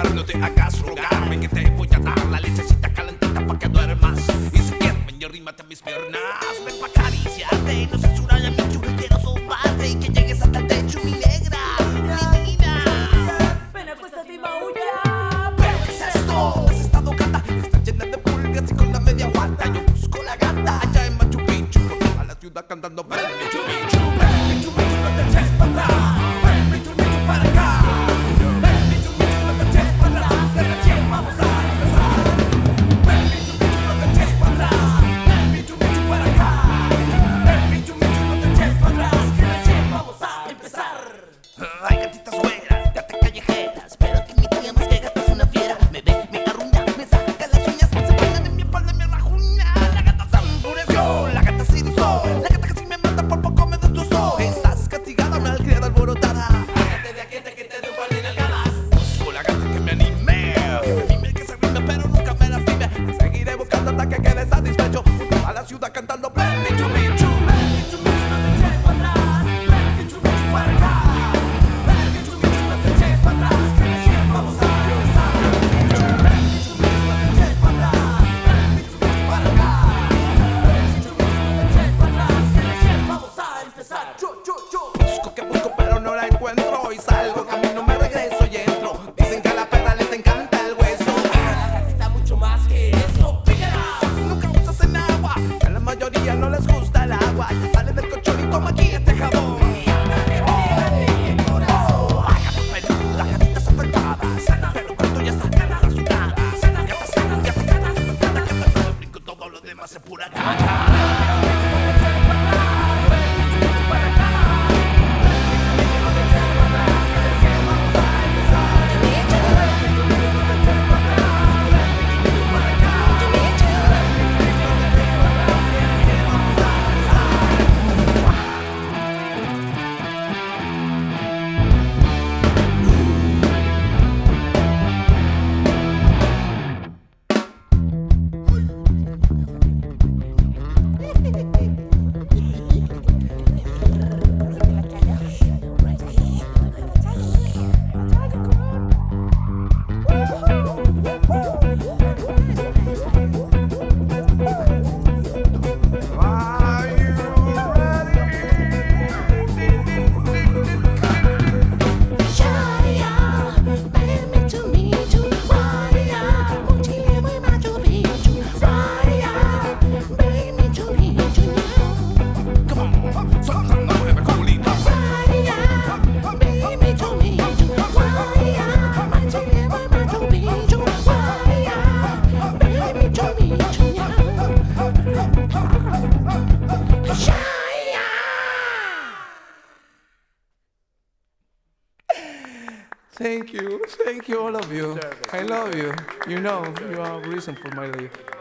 No te hagas rogarme que te voy a dar la lechecita calentita pa' que duermas. Y si quieres ven y arrímate a mis piernas. Ven pa' acariciarte, no censurar a mi chulo. Quiero sobarte y que llegues hasta el techo, mi negra, mi niña. Ven, acuéstate y maulla. ¿Pero qué es esto? ¿Has estado gata? Está llena de pulgas y con la media guata. Yo busco la gata allá en Machu Picchu, por toda la ciudad cantando ven Machu Picchu. Ven Machu Picchu, no te eches para atrás. Ven Machu Picchu para acá. Ven Machu Picchu, no te eches para atrás, que recién vamos a empezar. Ven Machu Picchu, no te eches para atrás. Ven Machu Picchu para acá. Ven Machu Picchu, no te eches para atrás, que recién vamos a empezar. Hay gatitas güeras, gatas callejeras, pero que mi tía más que gata es una fiera. Me ve, me arruña, me saca las uñas, se ponen en mi espalda y me rajuña. La gata se enfureció, la gata se irizó, la gata casi me mata, por poco me destrozó. Estás castigada, malcriada, alborotada. Ágate de aquí hasta que te dé un par de nalgadas. Busco la gata que me anime, que se rime pero nunca me lastime. Seguiré buscando hasta que quede satisfecho. A la ciudad cantando ven Machu Picchu. Ven Machu Picchu, no te eches para atrás. Ven Machu Picchu para acá. Ven Machu Picchu, no te eches para atrás, que recién vamos a empezar. Ven Machu Picchu, no te eches para atrás. Ven Machu Picchu para acá. Ven Machu Picchu, no te eches para atrás, que recién vamos a empezar. Busco que busco pero no la encuentro. Y salgo, camino, me regreso y entro. Dicen que a la perra les encanta el hueso. Está mucho más que eso. Nunca usas en agua, que a la mayoría no les gusta el agua. Ya sale del colchón y toma aquí este jabón. Las gatitas afectadas, pero cuando ya están ganadas sudadas. Gatas, brinco, todo lo demás es pura caca. Thank you, all of you. I love you. You know, you are a reason for my life.